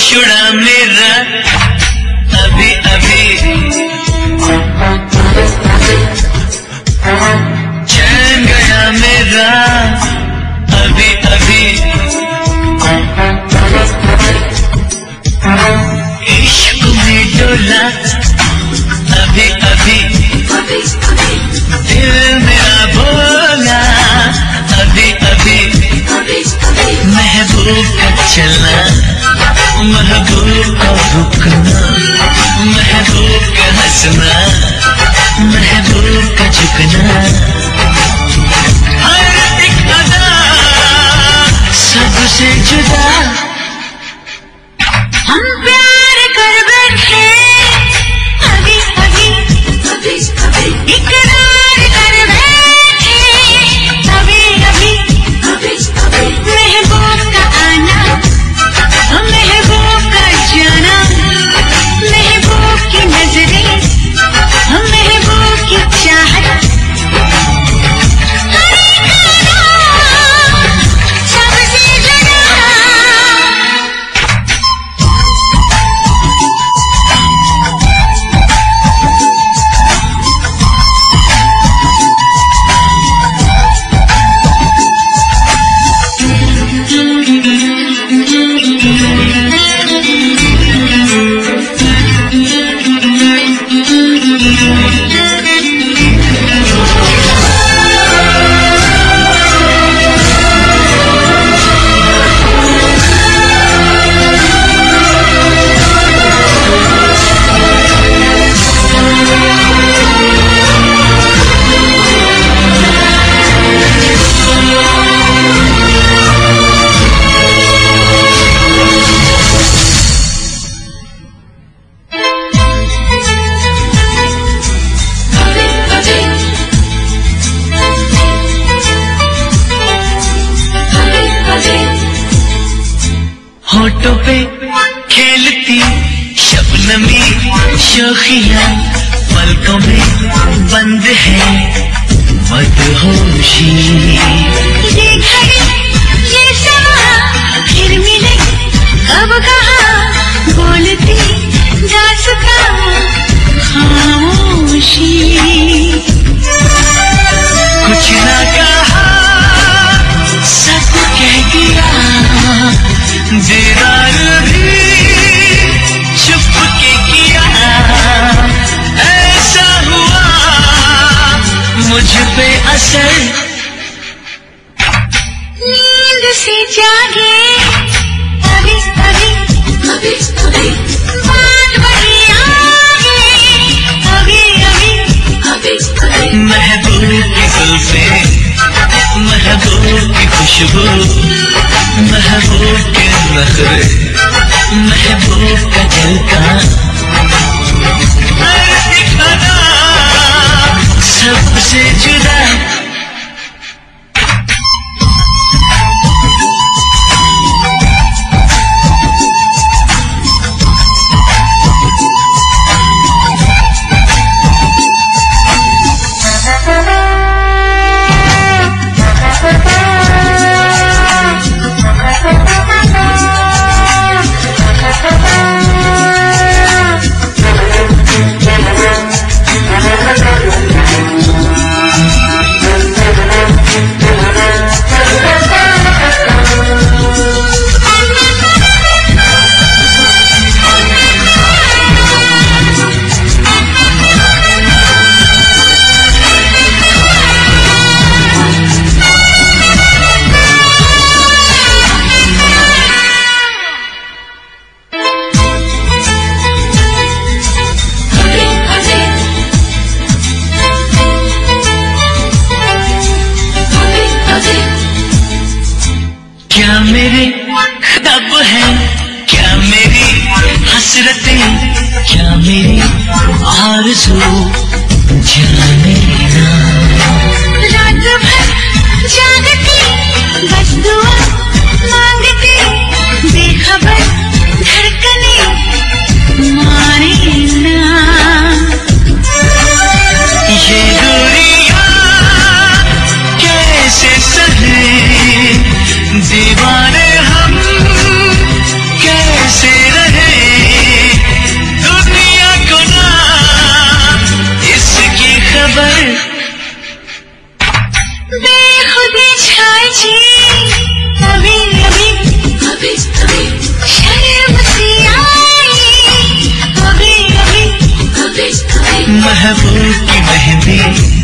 उड़ा मेरा अभी अभी, चैन गया मेरा अभी अभी, इश्क में डोला अभी अभी, दिल मेरा बोला अभी अभी, महबूब का चलना, महबूब का रुकना, महबूब का हंसना, महबूब का झुकना, हर एक अदा सबसे जुदा। हम प्यार कर बैठे अभी अभी, इकरार कर बैठे अभी अभी, महबूब का आना, महबूब का जाना, महबूब की नजरें, महबूब की चाहत, सबसे जुदा। होठों पे खेलती शबनमी शोखियाँ, पलकों में बंद है मदहोशी। ये घड़ी ये समा फिर मिले कब कहाँ, बोलती दास्तां खामोशी। कुछ ना कहा सब कह दिया, दीदार भी चुप के किया, ऐसा हुआ मुझ पे असर, नींद से जागे अभी अभी, बात बड़ी आगे अभी अभी, महबूब की जुल्फे, महबूब की खुशबू, महबूब के नखरे, महबूब का झलका, हर एक अदा सबसे जुदा। क्या मेरे ख्वाब हैं, क्या मेरी हसरतें, क्या मेरी आरज़ू जाने ना। रात भर जागती बस दुआ मांगती, बेखबर धड़कने मारे ना। ये दूरियां कैसे सहे, दीवाने हम कैसे रहे। महबूब की मेहंदी